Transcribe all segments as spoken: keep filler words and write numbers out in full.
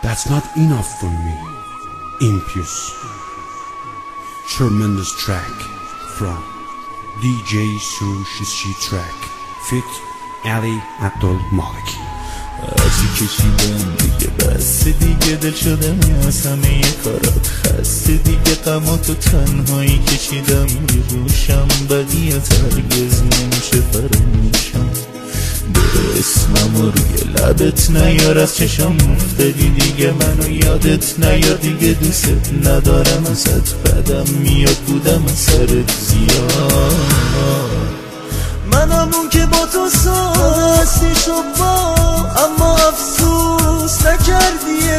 That's not enough for me. Impious. Tremendous track from D J Sushi Track Fit Ali Abdul Malik. هرچی کشیدم دیگه بس دیگه، دل شدم از همه کارات خسته دیگه، غماتو تنهایی کشیدم روی دوشم، بقیت هرگز نمیشه فراموشم. به اسمم و روی لبت نیار، از چشم افتادی دیگه، منو یادت نیار دیگه، دوست ندارم ازت، بدم میاد بودم از سرت زیاد. منم اون که با تو ساستی شد با، اما افسوس نکردی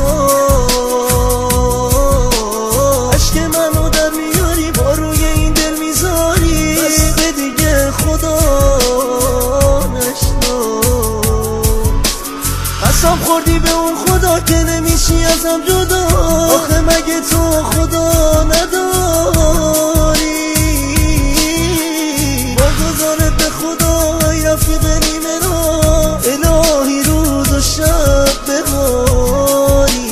احساس. عشق منو در میاری با روی این دل میذاری، بس دیگه خدا نشنا. قسم خوردی به اون خدا که نمیشی ازم جدا، آخه مگه تو خدا نداری؟ رفیق نیمه را الهی روز و شب بباری،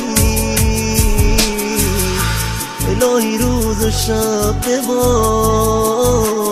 الهی روز و شب بباری.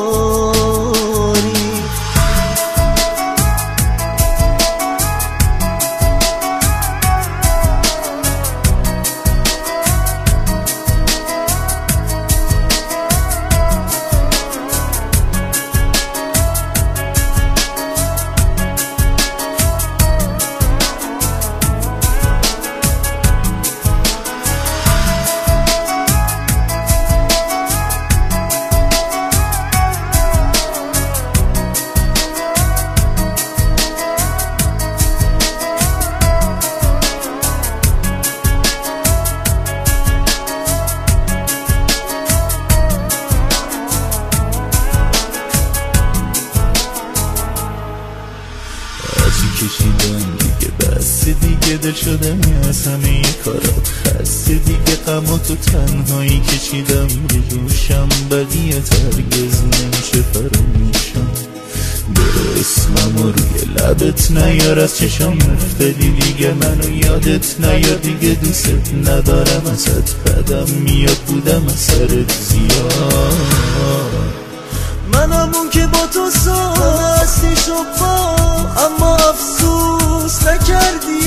کشیدم دیگه بس دیگه، دل شدم از همه کارات خسته دیگه، غماتو تنهایی کشیدم روی دوشم، بقیت هرگز نمیشه فراموشم. به اسمم و روی لبت نیار، از چشم افتادی دیگه، منو یادت نیار دیگه، دوست ندارم ازت، بدم میاد بودم از سرت زیاد. منم اون که با تو ساستی شد با، اما افسوس نکردی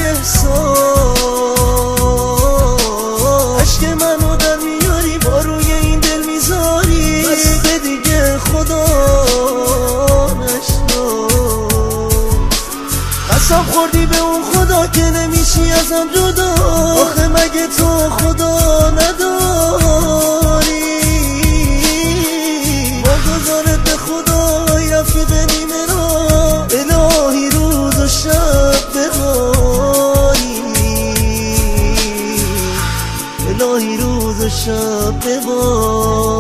احساس. عشق منو در میاری با روی این دل میذاری، بس دیگه خدا نشنا. قسم خوردی به اون خدا که نمیشی ازم جدا، آخه مگه تو خدا نداری؟ واگذارت به خدای رفیق نیمه را الهی روز و شب بباری، الهی روز و شب بباری.